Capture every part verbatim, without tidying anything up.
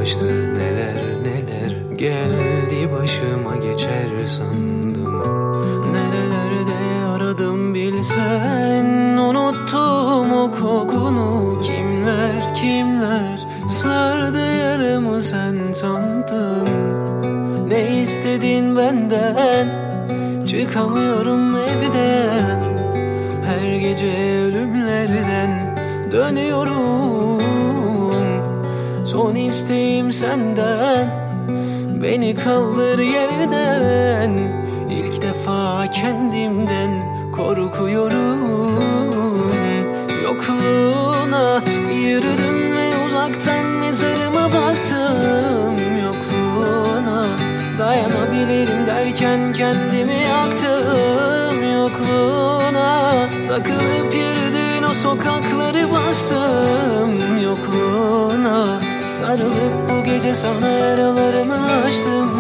açtı, neler neler geldi başıma geçer sandım. Nerelerde aradım bilsen, unuttum o kokunu. Kimler kimler sardı yaramı sen sandım. Ne istedin benden, çıkamıyorum evden. Her gece ölümlerden dönüyorum. Son isteğim senden, beni kaldır yerden. İlk defa kendimden korkuyorum. Yokluğuna yürüdüm ve uzaktan mezarıma baktım. Yokluğuna dayanabilirim derken kendimi yaktım. Yokluğuna takılıp yürüdüğün o sokakları bastım. Yokluğuna sarılıp bu gece sana yaralarımı açtım.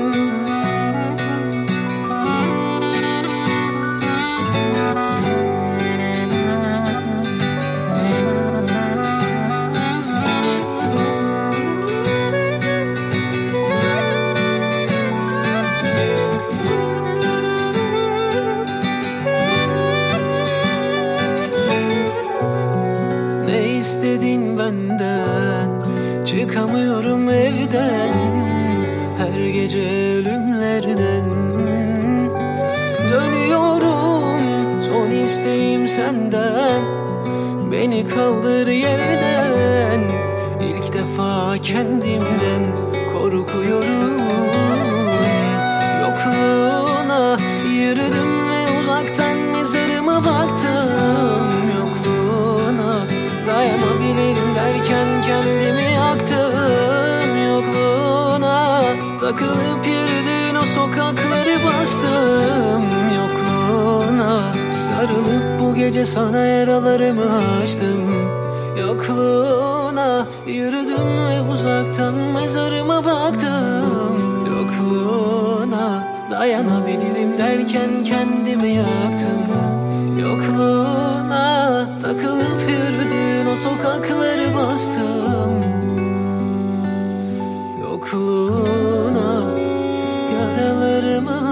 Ne istedin benden, çıkamıyorum evden. Her gece ölümlerden dönüyorum. Son isteğim senden, beni kaldır yerden. İlk defa kendimden korkuyorum. Yokluğuna yürüdüm ve uzaktan mezarıma baktım. Yokluğuna dayanabilirim derken kendimi yaktım. Yokluğuna takılıp yürüdüğün o sokakları bastım. Yokluğuna sarılıp bu gece sana yaralarımı açtım. Yokluğuna yürüdüm ve uzaktan mezarıma baktım. Yokluğuna dayanabilirim derken kendimi yaktım. Yokluğuna takılıp yürüdüğün o sokakları bastım. Yokluğuna yaralarımı